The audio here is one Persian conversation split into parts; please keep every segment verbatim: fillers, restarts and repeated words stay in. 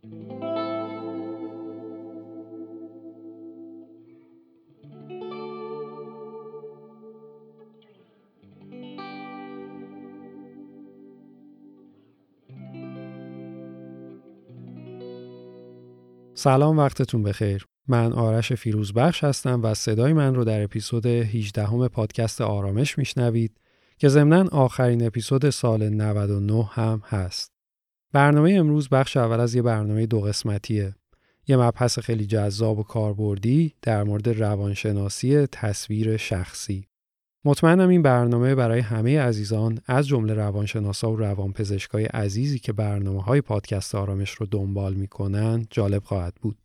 سلام، وقتتون بخیر. من آرش فیروزبخش هستم و صدای من رو در اپیزود هجدهم پادکست آرامش میشنوید که ضمناً آخرین اپیزود سال نود و نه هم هست. برنامه امروز بخش اول از یه برنامه دو قسمتیه. یه مبحث خیلی جذاب و کاربردی در مورد روانشناسی تصویر شخصی. مطمئنم این برنامه برای همه عزیزان از جمله روانشناسا و روانپزشکای عزیزی که برنامه‌های پادکست آرامش رو دنبال می‌کنن جالب خواهد بود.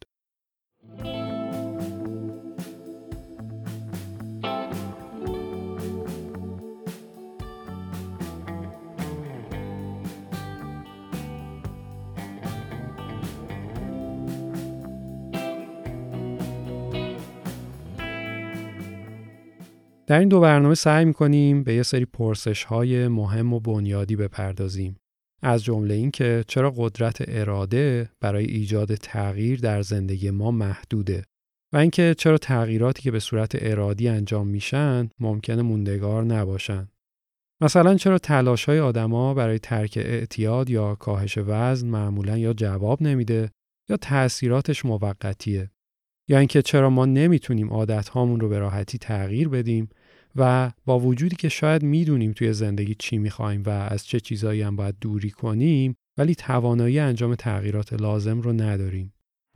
در این دو برنامه سعی می‌کنیم به یه سری پرسش‌های مهم و بنیادی بپردازیم. از جمله این که چرا قدرت اراده برای ایجاد تغییر در زندگی ما محدوده و اینکه چرا تغییراتی که به صورت ارادی انجام میشن ممکنه موندگار نباشن. مثلا چرا تلاش‌های آدما برای ترک اعتیاد یا کاهش وزن معمولاً یا جواب نمیده یا تأثیراتش موقتیه. یا اینکه چرا ما نمیتونیم عادت‌هامون رو به راحتی تغییر بدیم و با وجودی که شاید میدونیم توی زندگی چی میخوایم و از چه چیزایی هم باید دوری کنیم ولی توانایی انجام تغییرات لازم رو نداریم.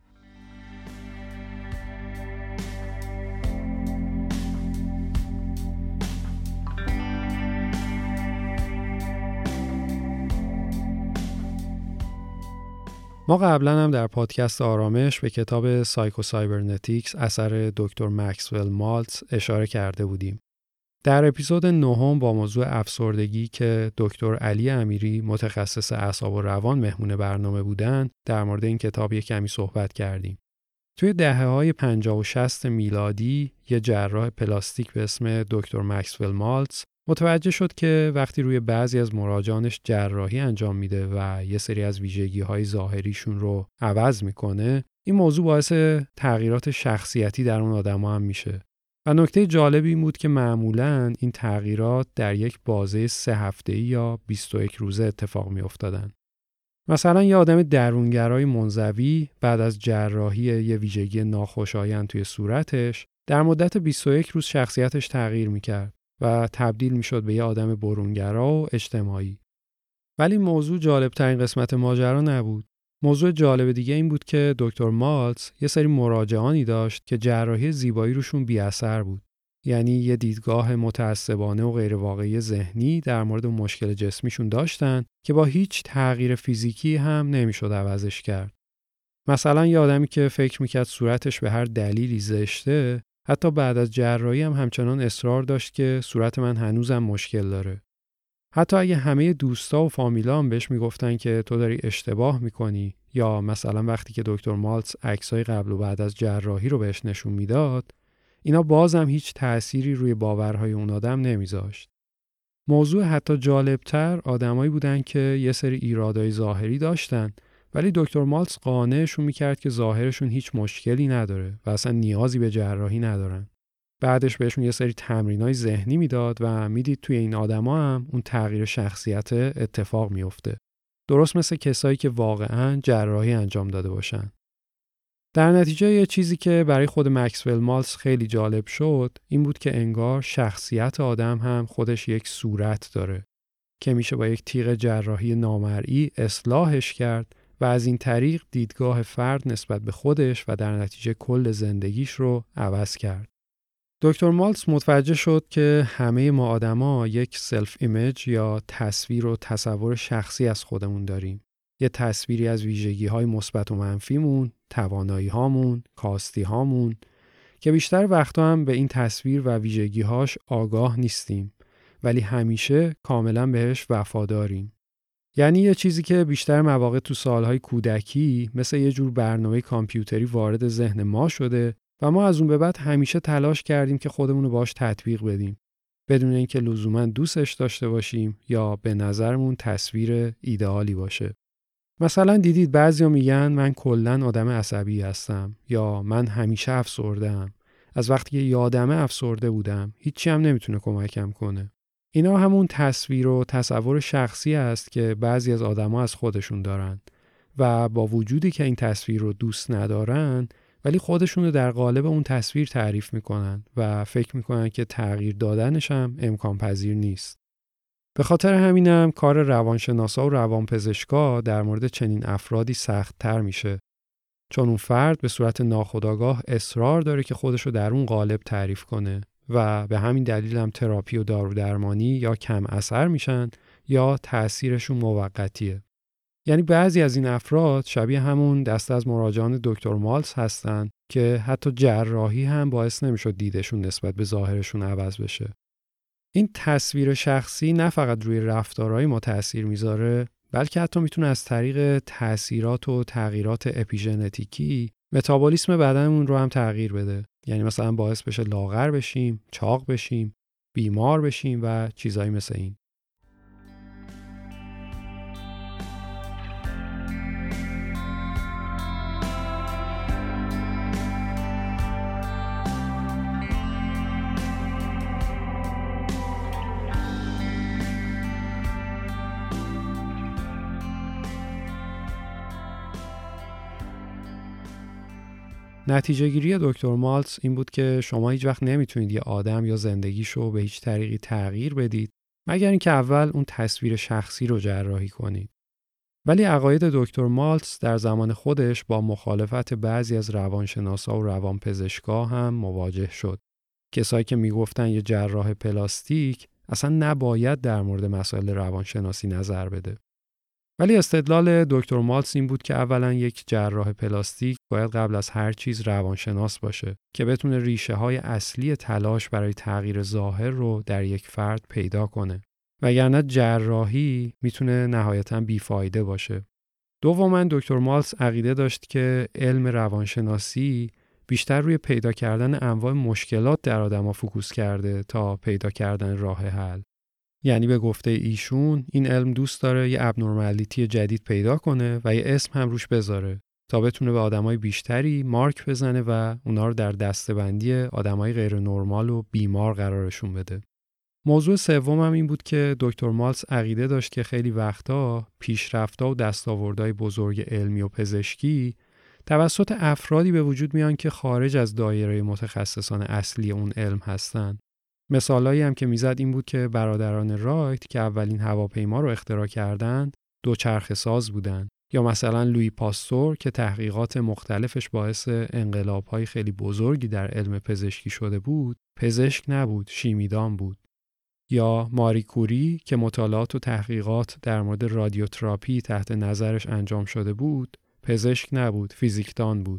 ما قبلا هم در پادکست آرامش به کتاب سایکو سایبرنتیکس اثر دکتر مکسول مالتز اشاره کرده بودیم. در اپیزود نهم با موضوع افسردگی که دکتر علی امیری متخصص اعصاب و روان مهمون برنامه بودن در مورد این کتاب یک کمی صحبت کردیم. توی دهه‌های پنجاه و شصت میلادی یه جراح پلاستیک به اسم دکتر مکسول مالتز متوجه شد که وقتی روی بعضی از مراجعانش جراحی انجام میده و یه سری از ویژگی‌های ظاهریشون رو عوض میکنه، این موضوع باعث تغییرات شخصیتی در اون آدم‌ها هم میشه. و نکته جالبی این بود که معمولاً این تغییرات در یک بازه سه هفته‌ای یا بیست و یک روزه اتفاق می‌افتادن. مثلا یه آدم درونگرای منزوی بعد از جراحی یه ویژگی ناخوشایند توی صورتش در مدت بیست و یک روز شخصیتش تغییر می‌کرد و تبدیل می‌شد به یه آدم برونگرا و اجتماعی. ولی موضوع جالب‌ترین قسمت ماجرا نبود. موضوع جالب دیگه این بود که دکتر مالتز یه سری مراجعانی داشت که جراحی زیبایی روشون بی اثر بود. یعنی یه دیدگاه متعصبانه و غیر واقعی ذهنی در مورد مشکل جسمیشون داشتن که با هیچ تغییر فیزیکی هم نمیشد عوضش کرد. مثلا یه آدمی که فکر میکرد صورتش به هر دلیلی زشته، حتی بعد از جراحی هم همچنان اصرار داشت که صورت من هنوزم مشکل داره. حتی اگه همه دوستا و فامیلا هم بهش میگفتن که تو داری اشتباه میکنی، یا مثلا وقتی که دکتر مالتز عکسای قبل و بعد از جراحی رو بهش نشون میداد، اینا بازم هیچ تأثیری روی باورهای اون آدم نمیذاشت. موضوع حتی جالبتر آدمایی بودن که یه سری ایرادای ظاهری داشتن ولی دکتر مالتز قانعشون میکرد که ظاهرشون هیچ مشکلی نداره و اصلا نیازی به جراحی ندارن. بعدش بهشون یه سری تمرینای ذهنی میداد و میدید توی این آدما هم اون تغییر شخصیت اتفاق میفته. درست مثل کسایی که واقعاً جراحی انجام داده باشن. در نتیجه یه چیزی که برای خود مکسول مالتز خیلی جالب شد این بود که انگار شخصیت آدم هم خودش یک صورت داره که میشه با یک تیغ جراحی نامرئی اصلاحش کرد و از این طریق دیدگاه فرد نسبت به خودش و در نتیجه کل زندگیش رو عوض کرد. دکتر مالتز متوجه شد که همه ما آدما یک سلف ایمیج یا تصویر و تصور شخصی از خودمون داریم. یه تصویری از ویژگی‌های مثبت و منفیمون، توانایی‌هامون، کاستی‌هامون که بیشتر وقتا هم به این تصویر و ویژگی‌هاش آگاه نیستیم ولی همیشه کاملاً بهش وفاداریم. یعنی یه چیزی که بیشتر مواقع تو سالهای کودکی مثل یه جور برنامه کامپیوتری وارد ذهن ما شده و ما از اون به بعد همیشه تلاش کردیم که خودمون رو باهاش تطبیق بدیم بدون اینکه لزوماً دوستش داشته باشیم یا به نظرمون تصویر ایدئالی باشه. مثلا دیدید بعضیا میگن من کلاً آدم عصبی هستم یا من همیشه افسرده‌ام. از وقتی که یادمه افسرده بودم. هیچی هم نمیتونه کمکم کنه. اینا همون تصویر و تصور شخصی است که بعضی از آدما از خودشون دارن و با وجودی که این تصویر رو دوست ندارن ولی خودشون رو در قالب اون تصویر تعریف میکنن و فکر میکنن که تغییر دادنش هم امکان پذیر نیست. به خاطر همینم کار روانشناسا و روانپزشکا در مورد چنین افرادی سخت‌تر میشه، چون اون فرد به صورت ناخودآگاه اصرار داره که خودش رو در اون قالب تعریف کنه و به همین دلیل هم تراپی و دارودرمانی یا کم اثر میشن یا تأثیرشون موقتیه. یعنی بعضی از این افراد شبیه همون دسته از مراجعان دکتر مالتز هستن که حتی جراحی هم باعث نمیشد دیدشون نسبت به ظاهرشون عوض بشه. این تصویر شخصی نه فقط روی رفتارهای ما تأثیر میذاره، بلکه حتی میتونه از طریق تأثیرات و تغییرات اپیژنتیکی متابولیسم بدنمون رو هم تغییر بده. یعنی مثلا باعث بشه لاغر بشیم، چاق بشیم، بیمار بشیم و چیزایی مثل این. نتیجه گیری دکتر مالتز این بود که شما هیچ وقت نمیتونید یه آدم یا زندگیشو به هیچ طریقی تغییر بدید مگر اینکه اول اون تصویر شخصی رو جراحی کنید. ولی عقاید دکتر مالتز در زمان خودش با مخالفت بعضی از روانشناسا و روانپزشکا هم مواجه شد. کسایی که میگفتن یه جراح پلاستیک اصلا نباید در مورد مسائل روانشناسی نظر بده. ولی استدلال دکتر مالتز این بود که اولا یک جراح پلاستیک باید قبل از هر چیز روانشناس باشه که بتونه ریشه های اصلی تلاش برای تغییر ظاهر رو در یک فرد پیدا کنه، وگرنه جراحی میتونه نهایتاً بیفایده باشه. دوما دکتر مالتز عقیده داشت که علم روانشناسی بیشتر روی پیدا کردن انواع مشکلات در آدم‌ها فوکوس کرده تا پیدا کردن راه حل. یعنی به گفته ایشون این علم دوست داره یه ابنورمالیتی جدید پیدا کنه و یه اسم هم روش بذاره تا بتونه به آدمای بیشتری مارک بزنه و اونا رو در دسته‌بندی آدمای غیر نرمال و بیمار قرارشون بده. موضوع سوم هم این بود که دکتر مالتز عقیده داشت که خیلی وقتا پیشرفت‌ها و دستاوردهای بزرگ علمی و پزشکی توسط افرادی به وجود میان که خارج از دایره متخصصان اصلی اون علم هستن. مثالایی هم که میزد این بود که برادران رایت که اولین هواپیما رو اختراع کردند دوچرخه ساز بودن، یا مثلا لویی پاستور که تحقیقات مختلفش باعث انقلاب‌های خیلی بزرگی در علم پزشکی شده بود، پزشک نبود، شیمیدان بود. یا ماری کوری که مطالعات و تحقیقات در مورد رادیوتراپی تحت نظرش انجام شده بود، پزشک نبود، فیزیکدان بود.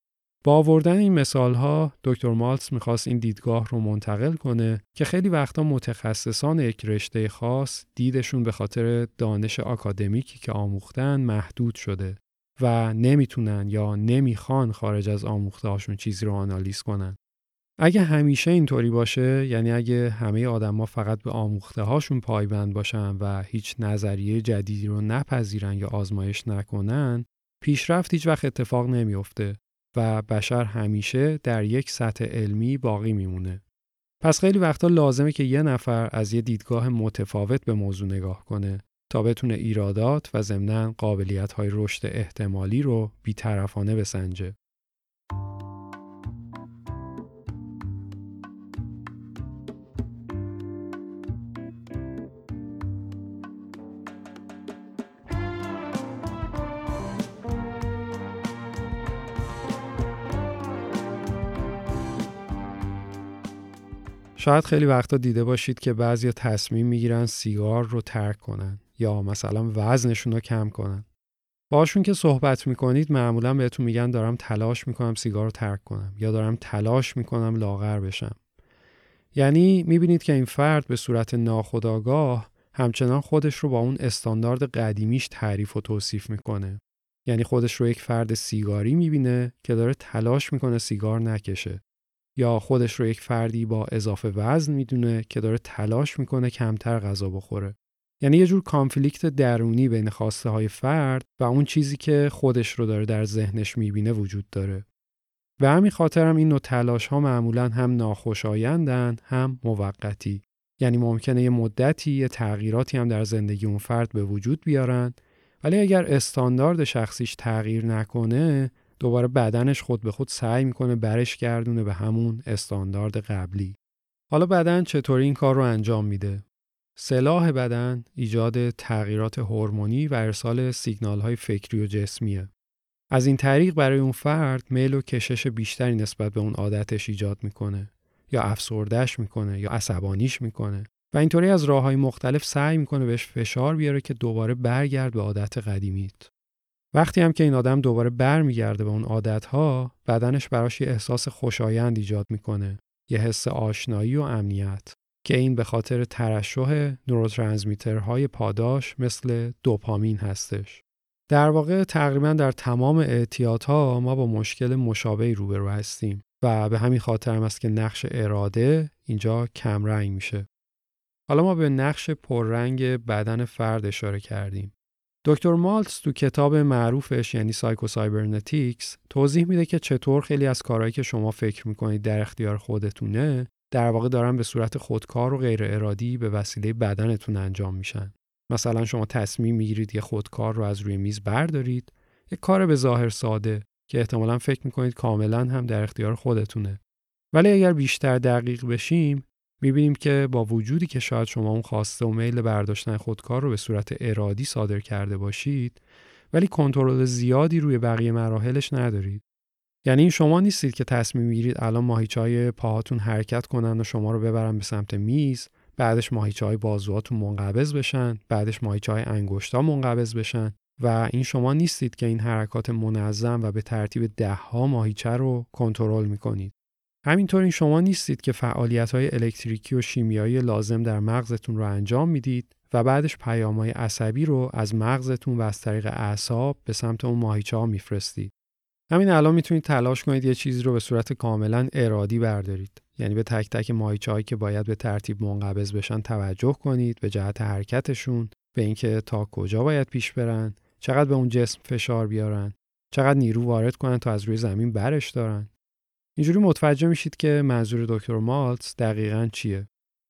با آوردن این مثال‌ها دکتر مالتز می‌خواست این دیدگاه رو منتقل کنه که خیلی وقتا متخصصان یک رشته خاص دیدشون به خاطر دانش آکادمیکی که آموختن محدود شده و نمیتونن یا نمیخوان خارج از آموخته‌هاشون چیزی رو آنالیز کنن. اگه همیشه اینطوری باشه، یعنی اگه همه آدم‌ها فقط به آموخته‌هاشون پایبند باشن و هیچ نظریه جدیدی رو نپذیرن یا آزمایش نکنن، پیشرفت هیچ وقت اتفاق نمیفته و بشر همیشه در یک سطح علمی باقی میمونه. پس خیلی وقتا لازمه که یه نفر از یه دیدگاه متفاوت به موضوع نگاه کنه تا بتونه ایرادات و ضمناً قابلیت‌های رشد احتمالی رو بی‌طرفانه بسنجه. شاید خیلی وقتا دیده باشید که بعضیا تصمیم میگیرن سیگار رو ترک کنن یا مثلا وزنشون رو کم کنن. باشون که صحبت میکنید معمولا بهتون میگن دارم تلاش میکنم سیگار رو ترک کنم یا دارم تلاش میکنم لاغر بشم. یعنی میبینید که این فرد به صورت ناخودآگاه همچنان خودش رو با اون استاندارد قدیمیش تعریف و توصیف میکنه. یعنی خودش رو یک فرد سیگاری میبینه که داره تلاش میکنه سیگار نکشه. یا خودش رو یک فردی با اضافه وزن میدونه که داره تلاش میکنه کمتر غذا بخوره. یعنی یه جور کانفلیکت درونی بین خواسته های فرد و اون چیزی که خودش رو داره در ذهنش میبینه وجود داره. به همین خاطر هم این نوع تلاش ها معمولاً هم ناخوشایندن هم موقتی. یعنی ممکنه یه مدتی یه تغییراتی هم در زندگی اون فرد به وجود بیارن، ولی اگر استاندارد شخصیش تغییر نکنه دوباره بدنش خود به خود سعی میکنه برش گردونه به همون استاندارد قبلی. حالا بدن چطوری این کار رو انجام میده؟ سلاح بدن ایجاد تغییرات هورمونی و ارسال سیگنال‌های فکری و جسمیه. از این طریق برای اون فرد میل و کشش بیشتری نسبت به اون عادتش ایجاد میکنه، یا افسردهش میکنه یا عصبانیش میکنه و اینطوری از راه‌های مختلف سعی میکنه بهش فشار بیاره که دوباره برگرد به عادت قدیمیت. وقتی هم که این آدم دوباره برمیگرده به اون عادت‌ها، بدنش براش یه احساس خوشایند ایجاد میکنه، یه حس آشنایی و امنیت که این به خاطر ترشح نوروترانسمیترهای پاداش مثل دوپامین هستش. در واقع تقریبا در تمام اعتیادها ما با مشکل مشابهی روبرو هستیم و به همین خاطر هم است که نقش اراده اینجا کم رنگ میشه. حالا ما به نقش پررنگ بدن فرد اشاره کردیم. دکتر مالتز تو کتاب معروفش یعنی سایکوسایبرنتیکس توضیح میده که چطور خیلی از کارهایی که شما فکر میکنید در اختیار خودتونه در واقع دارن به صورت خودکار و غیر ارادی به وسیله بدنتون انجام میشن. مثلا شما تصمیم میگیرید یه خودکار رو از روی میز بردارید، یه کار به ظاهر ساده که احتمالاً فکر میکنید کاملاً هم در اختیار خودتونه. ولی اگر بیشتر دقیق بشیم میبینیم که با وجودی که شاید شما اون خواسته و میل برداشتن خودکار رو به صورت ارادی صادر کرده باشید، ولی کنترل زیادی روی بقیه مراحلش ندارید. یعنی این شما نیستید که تصمیم میگیرید الان ماهیچه‌های پاهاتون حرکت کنن و شما رو ببرن به سمت میز، بعدش ماهیچه‌های بازوهاتون منقبض بشن، بعدش ماهیچه‌های انگشتا منقبض بشن و این شما نیستید که این حرکات منظم و به ترتیب ده‌ها ماهیچه رو کنترل میکنید. همینطور این شما نیستید که فعالیت‌های الکتریکی و شیمیایی لازم در مغزتون رو انجام میدید و بعدش پیام‌های عصبی رو از مغزتون و از طریق اعصاب به سمت اون ماهیچه‌ها میفرستید. همین الان میتونید تلاش کنید یه چیزی رو به صورت کاملا ارادی بردارید. یعنی به تک تک ماهیچه‌هایی که باید به ترتیب منقبض بشن توجه کنید، به جهت حرکتشون، به اینکه تا کجا باید پیش برن، چقدر به اون جسم فشار بیارن، چقدر نیرو وارد کنن تا از روی زمین برش دارن. اینجوری متوجه میشید که منظور دکتر مالتز دقیقاً چیه.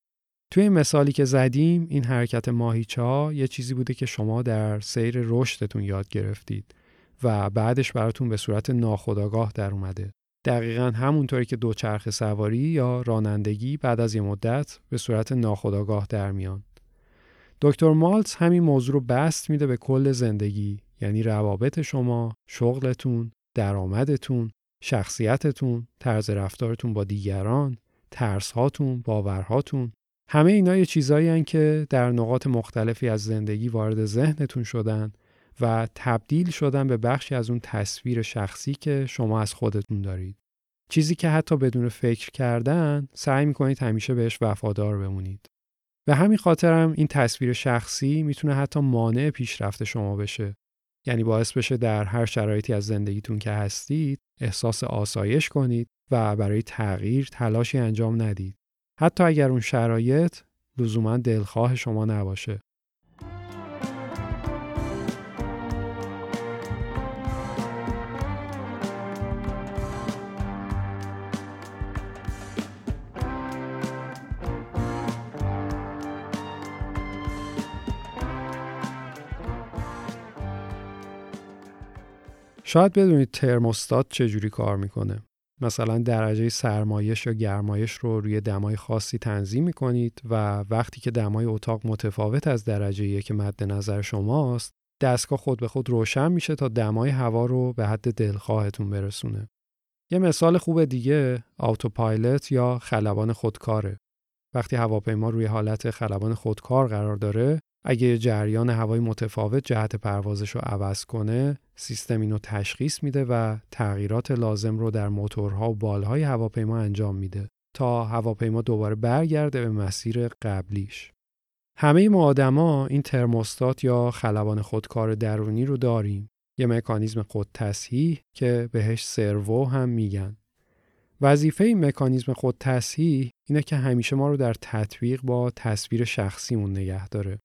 توی این مثالی که زدیم این حرکت ماهیچه‌ها یه چیزی بوده که شما در سیر رشدتون یاد گرفتید و بعدش براتون به صورت ناخودآگاه در اومده. دقیقاً همونطوری که دوچرخه سواری یا رانندگی بعد از یه مدت به صورت ناخودآگاه در میان. دکتر مالتز همین موضوع رو بسط میده به کل زندگی، یعنی روابط شما، شغلتون، درآمدتون، شخصیتتون، طرز رفتارتون با دیگران، ترس‌هاتون، باورهاتون. همه اینا یه چیزایی هستن که در نقاط مختلفی از زندگی وارد ذهنتون شدن و تبدیل شدن به بخشی از اون تصویر شخصی که شما از خودتون دارید. چیزی که حتی بدون فکر کردن سعی میکنید همیشه بهش وفادار بمونید. به همین خاطر هم این تصویر شخصی میتونه حتی مانع پیشرفت شما بشه. یعنی باعث بشه در هر شرایطی از زندگیتون که هستید احساس آسایش کنید و برای تغییر تلاشی انجام ندید. حتی اگر اون شرایط لزوما دلخواه شما نباشه. شاید بدونید ترموستات چجوری کار میکنه. مثلا درجه سرمایش یا گرمایش رو روی دمای خاصی تنظیم میکنید و وقتی که دمای اتاق متفاوت از درجه‌ای که مد نظر شماست، دستگاه خود به خود روشن میشه تا دمای هوا رو به حد دلخواهتون برسونه. یه مثال خوب دیگه آتوپایلوت یا خلبان خودکاره. وقتی هواپیما روی حالت خلبان خودکار قرار داره، اگه جریان هوای متفاوت جهت پروازش رو عوض کنه، سیستم اینو تشخیص میده و تغییرات لازم رو در موتورها و بالهای هواپیما انجام میده تا هواپیما دوباره برگرده به مسیر قبلیش. همه ما آدما این ترموستات یا خلبان خودکار درونی رو داریم. یه مکانیزم خود تصحیح که بهش سرو هم میگن. وظیفه این مکانیزم خود تصحیح اینه که همیشه ما رو در تطبیق با تصویر شخصیمون نگه داره.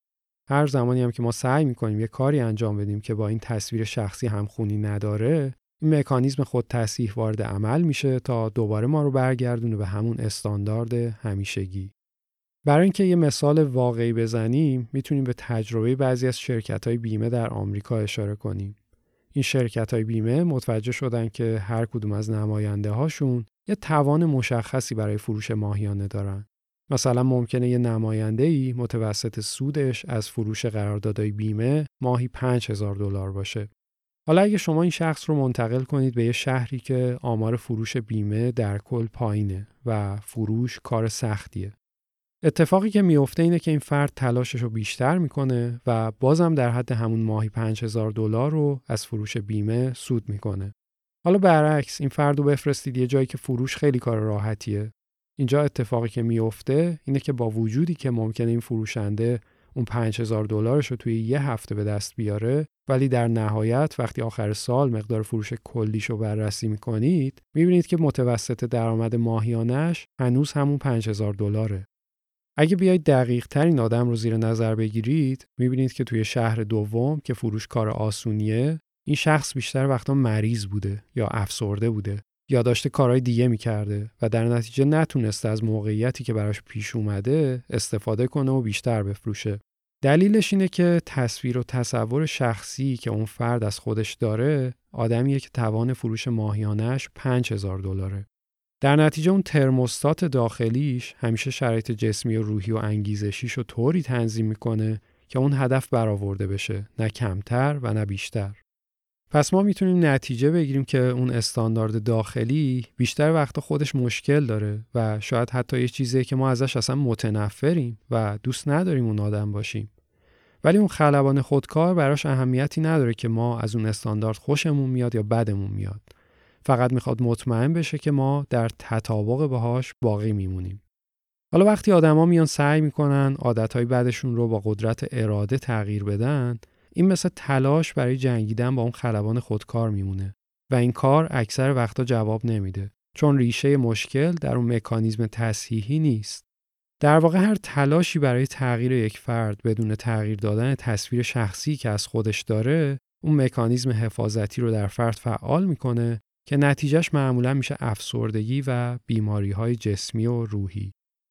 هر زمانی هم که ما سعی میکنیم یه کاری انجام بدیم که با این تصویر شخصی همخونی نداره، این مکانیزم خود تصحیح وارد عمل میشه تا دوباره ما رو برگردونه به همون استاندارد همیشگی. برای اینکه یه مثال واقعی بزنیم، میتونیم به تجربه بعضی از شرکت‌های بیمه در آمریکا اشاره کنیم. این شرکت‌های بیمه متوجه شدن که هر کدوم از نماینده‌هاشون یه توان مشخصی برای فروش ماهیانه دارن. مثلا ممکنه یه نماینده‌ای متوسط سودش از فروش قراردادهای بیمه ماهی پنج هزار دلار باشه. حالا اگه شما این شخص رو منتقل کنید به یه شهری که آمار فروش بیمه در کل پایینه و فروش کار سختیه، اتفاقی که میفته اینه که این فرد تلاشش رو بیشتر میکنه و بازم در حد همون ماهی پنج هزار دلار رو از فروش بیمه سود میکنه. حالا برعکس این فرد رو بفرستید یه جایی که فروش خیلی کار راحتیه. اینجا اتفاقی که میفته اینه که با وجودی که ممکنه این فروشنده اون پنج هزار دلارش رو توی یه هفته به دست بیاره، ولی در نهایت وقتی آخر سال مقدار فروش کلیش رو بررسی میکنید، میبینید که متوسط درآمد ماهیانش هنوز همون پنج هزار دلاره. اگه بیایید دقیق تر این آدم رو زیر نظر بگیرید، میبینید که توی شهر دوم که فروش کار آسونیه، این شخص بیشتر وقتا مریض بوده یا افسرده بوده یا داشته کارهای دیگه میکرده و در نتیجه نتونسته از موقعیتی که براش پیش اومده استفاده کنه و بیشتر بفروشه. دلیلش اینه که تصویر و تصور شخصی که اون فرد از خودش داره، آدمیه که توان فروش ماهیانش پنج هزار دلاره. در نتیجه اون ترموستات داخلیش همیشه شرایط جسمی و روحی و انگیزشیش رو طوری تنظیم میکنه که اون هدف برآورده بشه، نه کمتر و نه بیشتر. پس ما میتونیم نتیجه بگیریم که اون استاندارد داخلی بیشتر وقتا خودش مشکل داره و شاید حتی یه چیزیه که ما ازش اصلا متنفریم و دوست نداریم اون آدم باشیم. ولی اون خلبان خودکار براش اهمیتی نداره که ما از اون استاندارد خوشمون میاد یا بدمون میاد. فقط میخواد مطمئن بشه که ما در تطابق باهاش باقی میمونیم. حالا وقتی آدما میان سعی میکنن عادتهای بدشون رو با قدرت اراده تغییر بدن، این مثل تلاش برای جنگیدن با اون خلبان خودکار میمونه و این کار اکثر وقتا جواب نمیده، چون ریشه مشکل در اون مکانیزم تصحیحی نیست. در واقع هر تلاشی برای تغییر یک فرد بدون تغییر دادن تصویر شخصی که از خودش داره، اون مکانیزم حفاظتی رو در فرد فعال میکنه که نتیجهش معمولا میشه افسردگی و بیماری‌های جسمی و روحی.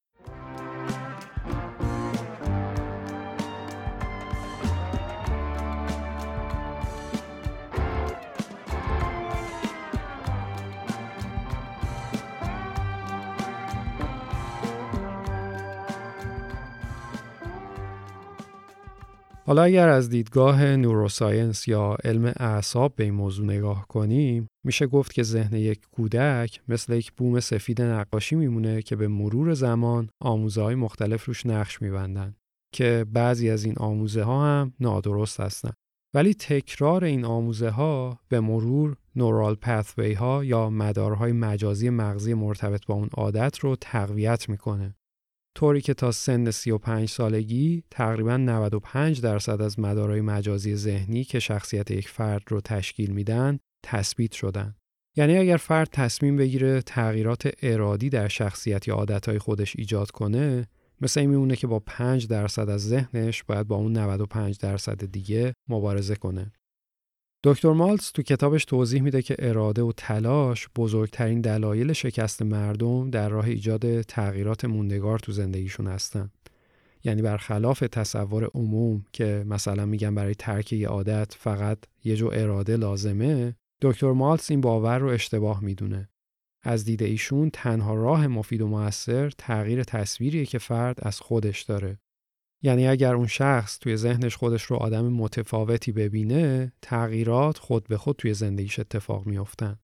حالا اگر از دیدگاه نوروساینس یا علم اعصاب به این موضوع نگاه کنیم، میشه گفت که ذهن یک کودک مثل یک بوم سفید نقاشی میمونه که به مرور زمان آموزه‌های مختلف روش نقش میبندن که بعضی از این آموزه ها هم نادرست هستن. ولی تکرار این آموزه ها به مرور نورال پثوی ها یا مدارهای مجازی مغزی مرتبط با اون عادت رو تقویت میکنه، طوری که تا سن سی و پنج سالگی تقریباً نود و پنج درصد از مدارهای مجازی ذهنی که شخصیت یک فرد رو تشکیل میدن تثبیت شدن. یعنی اگر فرد تصمیم بگیره تغییرات ارادی در شخصیت یا عادتهای خودش ایجاد کنه، مثل این میمونه که با پنج درصد از ذهنش باید با اون نود و پنج درصد دیگه مبارزه کنه. دکتر مالتز تو کتابش توضیح میده که اراده و تلاش بزرگترین دلایل شکست مردم در راه ایجاد تغییرات موندگار تو زندگیشون هستن. یعنی برخلاف تصور عموم که مثلا میگن برای ترک یه عادت فقط یه جو اراده لازمه، دکتر مالتز این باور رو اشتباه میدونه. از دید ایشون تنها راه مفید و مؤثر تغییر تصویریه که فرد از خودش داره. یعنی اگر اون شخص توی ذهنش خودش رو آدم متفاوتی ببینه، تغییرات خود به خود توی زندگیش اتفاق میافتن.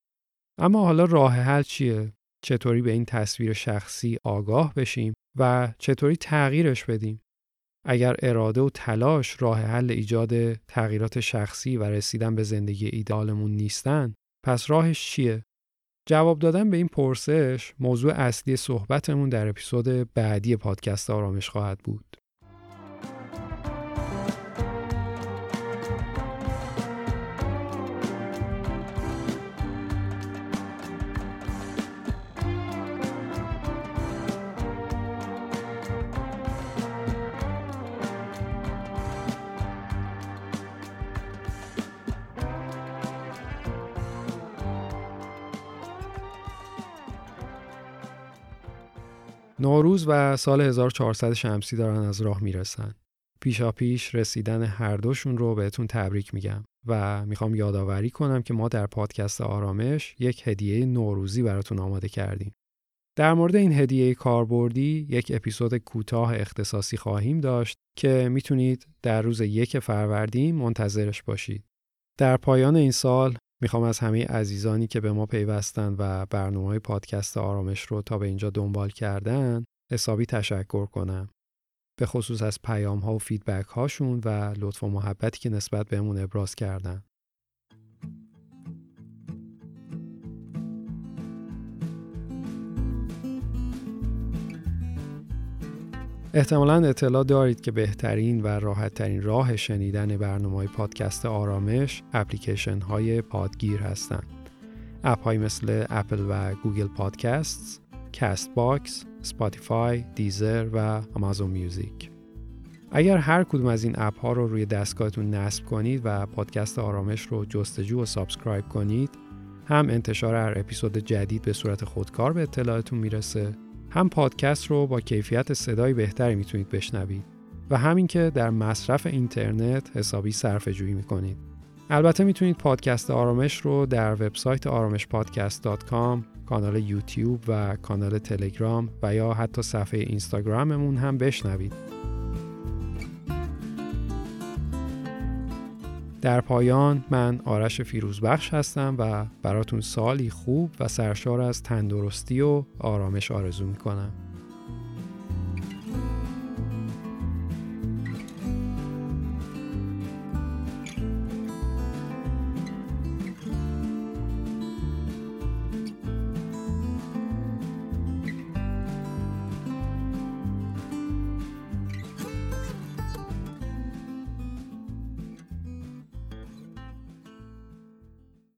اما حالا راه حل چیه؟ چطوری به این تصویر شخصی آگاه بشیم و چطوری تغییرش بدیم؟ اگر اراده و تلاش راه حل ایجاد تغییرات شخصی و رسیدن به زندگی ایدالمون نیستن، پس راهش چیه؟ جواب دادن به این پرسش موضوع اصلی صحبتمون در اپیزود بعدی پادکست آرامش خواهد بود. نوروز و سال هزار و چهارصد شمسی دارن از راه میرسن. پیشا پیش رسیدن هر دوشون رو بهتون تبریک میگم و میخوام یادآوری کنم که ما در پادکست آرامش یک هدیه نوروزی براتون آماده کردیم. در مورد این هدیه کاربردی یک اپیزود کوتاه اختصاصی خواهیم داشت که میتونید در روز یک فروردین منتظرش باشید. در پایان این سال میخوام از همه عزیزانی که به ما پیوستن و برنامه‌های پادکست آرامش رو تا به اینجا دنبال کردن حسابی تشکر کنم. به خصوص از پیام‌ها و فیدبک هاشون و لطف و محبتی که نسبت بهمون ابراز کردن. احتمالاً اطلاع دارید که بهترین و راحت‌ترین راه شنیدن برنامه‌های پادکست آرامش اپلیکیشن های پادگیر هستند. اپ های مثل اپل و گوگل پادکست، کست باکس، اسپاتیفای، دیزر و آمازون میوزیک. اگر هر کدوم از این اپ ها رو روی دستگاهتون نصب کنید و پادکست آرامش رو جستجو و سابسکرایب کنید، هم انتشار هر اپیزود جدید به صورت خودکار به اطلاعتون میرسه، هم پادکست رو با کیفیت صدای بهتری میتونید بشنوید و همین که در مصرف اینترنت حسابی صرفه جویی میکنید. البته میتونید پادکست آرامش رو در وبسایت آرامش پادکست دات کام، کانال یوتیوب و کانال تلگرام و یا حتی صفحه اینستاگراممون هم بشنوید. در پایان من آرش فیروزبخش هستم و براتون سالی خوب و سرشار از تندرستی و آرامش آرزو میکنم.